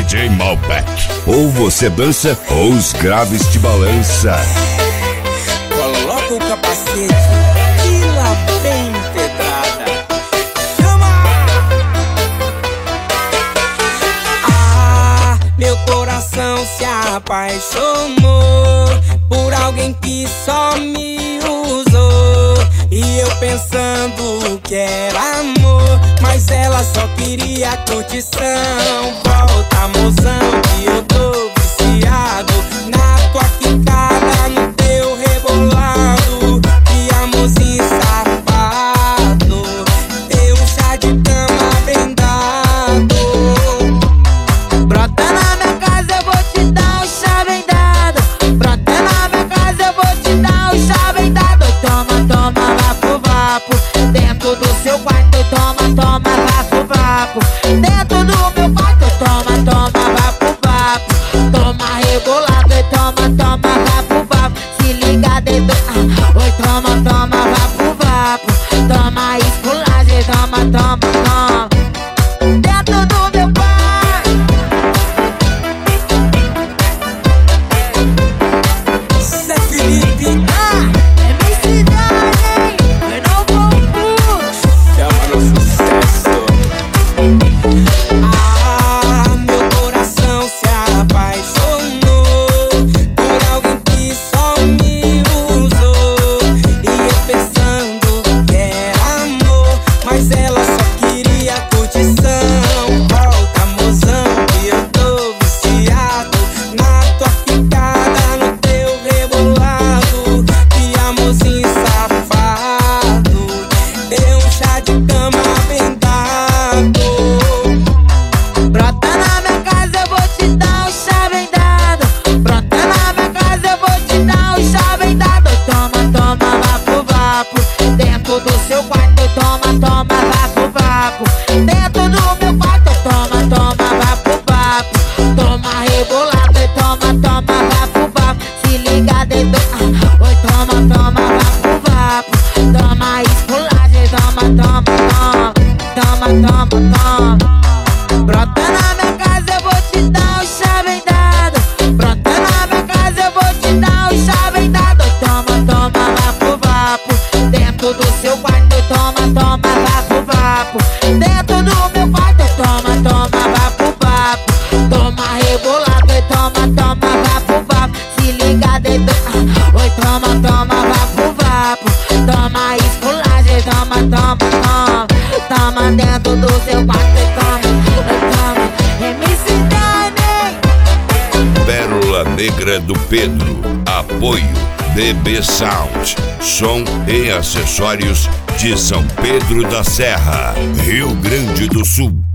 DJ Malbec. Ou você dança ou os graves te balança. Coloca o capacete e lá vem pedrada. Chama! Ah, meu coração se apaixonou por alguém que só me usou. E eu pensando que era amor, mas ela só queria curtição. Volta, mozão, que eu tô viciado na tua quicada, no teu rebolado. Que amorzinho safado, teu chá de cama bem dado. Brota na minha casa, eu vou te dar um chá bem dado. Brota na minha casa, eu vou te dar um chá bem dado. Toma, toma, vapo, vapo. Dentro do seu quarto, toma, toma, vapo, vapo. Dentro do meu quarto, toma, toma, vapo, vapo. Toma rebolado e toma, toma, vapo, vapo. Se liga dentro, oi, toma, toma, vapo, vapo. Toma esculagem, toma, toma, toma. Dentro do meu quarto. Zé Felipe, É minha cidade, hein? Eu não vou puto. chama no sucesso. Ah, meu coração se apaixonou por alguém que só me usou. E eu pensando que era amor, mas ela só queria curtição. Volta, mozão, que eu tô viciado na tua quicada, no teu rebolado. Que amorzinho safado, deu um chá de cama bem dado. Brota na minha casa, eu vou te dar um chá bem dado. Brota na minha casa, eu vou te dar um chá bem dado. Toma, toma, vapo, vapo. Dentro do seu quarto, toma, toma, vapo, vapo. Dentro do meu quarto, toma, toma, vapo, vapo. Toma rebolado e toma, toma, vapo, vapo. Se liga dentro, oi, toma, toma, vapo, vapo. Toma esculagem, toma, toma, toma. Toma, toma, toma. Brota na minha casa, eu vou te dar um chá bem dado. Brota na minha casa, eu vou te dar um chá bem dado. Toma, toma, vapo, vapo. Dentro do seu quarto, toma, toma, vapo, vapo. Dentro do meu quarto, toma, toma, vapo, vapo. Toma rebolado e toma, toma, vapo, vapo. Se liga dentro, oi, toma, toma, vapo, vapo. Toma esculagem, toma, toma, toma. Toma dentro do seu quarto e toma, toma. MC Dani. Pérola Negra do Pedro. Apoio BB Sound. Som e acessórios de São Pedro da Serra, Rio Grande do Sul.